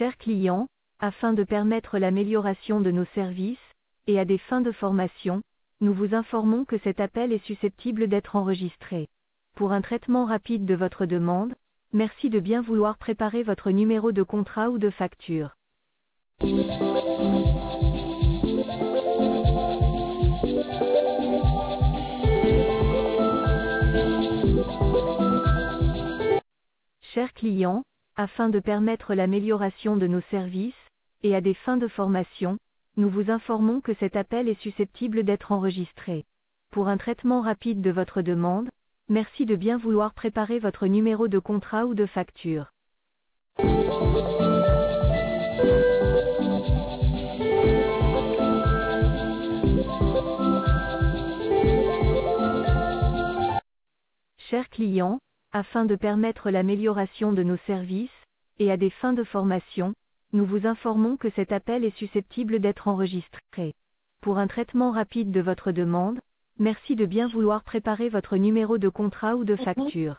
Chers clients, afin de permettre l'amélioration de nos services, et à des fins de formation, nous vous informons que cet appel est susceptible d'être enregistré. Pour un traitement rapide de votre demande, merci de bien vouloir préparer votre numéro de contrat ou de facture. Chers clients, afin de permettre l'amélioration de nos services, et à des fins de formation, nous vous informons que cet appel est susceptible d'être enregistré. Pour un traitement rapide de votre demande, merci de bien vouloir préparer votre numéro de contrat ou de facture. Chers clients, afin de permettre l'amélioration de nos services, et à des fins de formation, nous vous informons que cet appel est susceptible d'être enregistré. Pour un traitement rapide de votre demande, merci de bien vouloir préparer votre numéro de contrat ou de facture.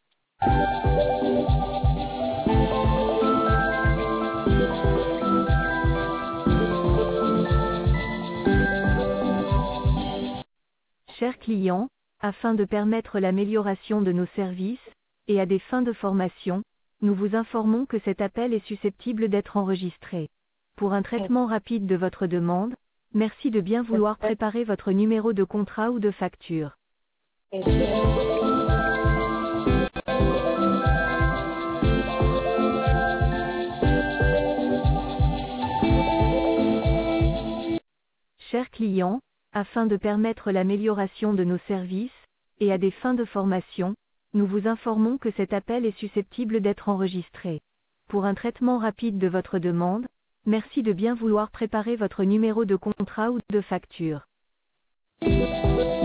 Chers clients, afin de permettre l'amélioration de nos services, et à des fins de formation, nous vous informons que cet appel est susceptible d'être enregistré. Pour un traitement rapide de votre demande, merci de bien vouloir préparer votre numéro de contrat ou de facture. Chers clients, afin de permettre l'amélioration de nos services, et à des fins de formation, nous vous informons que cet appel est susceptible d'être enregistré. Pour un traitement rapide de votre demande, merci de bien vouloir préparer votre numéro de contrat ou de facture.